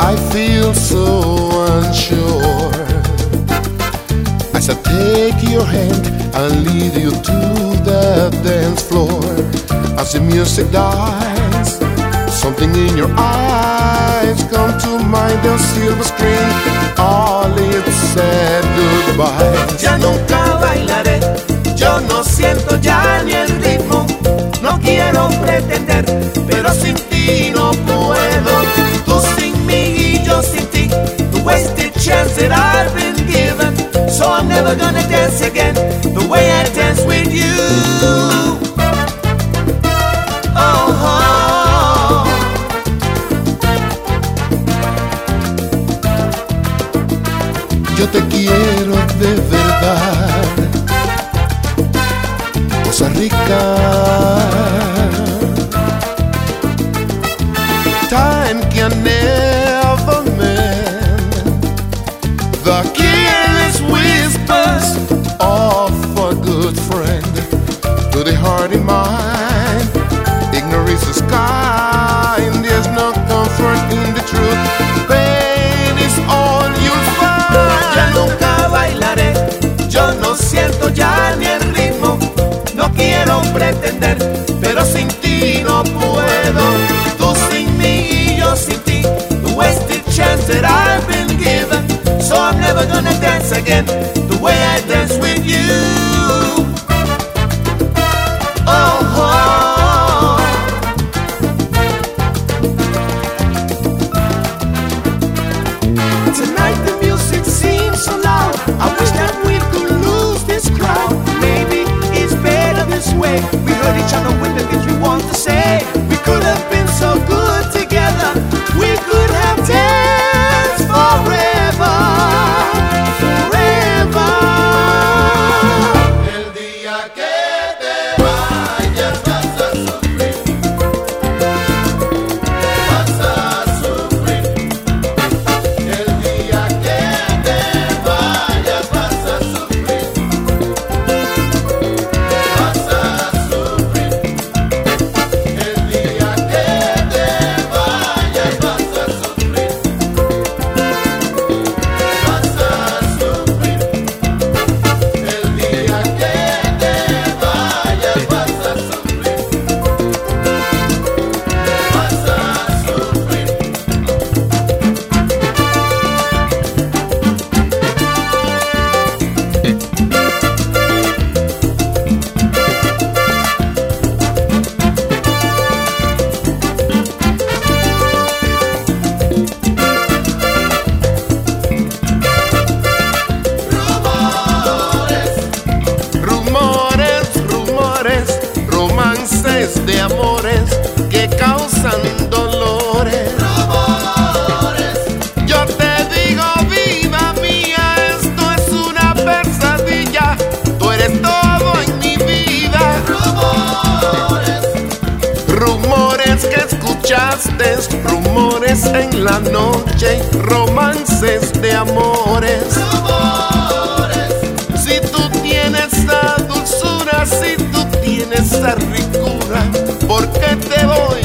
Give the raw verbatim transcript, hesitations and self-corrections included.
I feel so unsure. As I take your hand and lead you to the dance floor. As the music dies, something in your eyes come to mind, the silver screen. All it said goodbye. Ya nunca bailaré, yo no siento ya ni el ritmo. No quiero pretender, pero sin ti no puedo. Tú sin mí y yo sin ti, the wasted chance that I've been given. So I'm never gonna dance again the way I dance with you. Oh, oh. Yo te quiero de verdad, Costa Rica. Time can never mend the careless whispers of a good friend. To the heart and mind, ignorance is kind. There's no comfort in the truth. Pain is all you'll find. Ya nunca bailaré, yo no siento ya ni el ritmo. No quiero pretender, pero sin ti no puedo. Tú sin mí y yo sin ti, the wasted chance that I've been given. So I'm never gonna dance again the way I dance with you. Oh, oh. Tonight the music seems so loud. I wish that we could lose this crowd. Maybe it's better this way. We heard each other with the things we want to say. We could have been so good together. We could have danced forever, forever. El día que te vayas vas a sufrir, vas a sufrir. El día que te vayas vas a sufrir, vas a sufrir. El día que te vayas vas a sufrir, vas a sufrir. El día que te vayas vas a sufrir, vas a sufrir. Rumores, rumores, romances de amores que causan dolores. Rumores. Yo te digo, vida mía, esto es una pesadilla. Tú eres todo en mi vida. Rumores. Rumores que escuchaste, rumores en la noche, romances de amores. Si tú tienes esa dulzura, si tú tienes esa ricura, ¿por qué te voy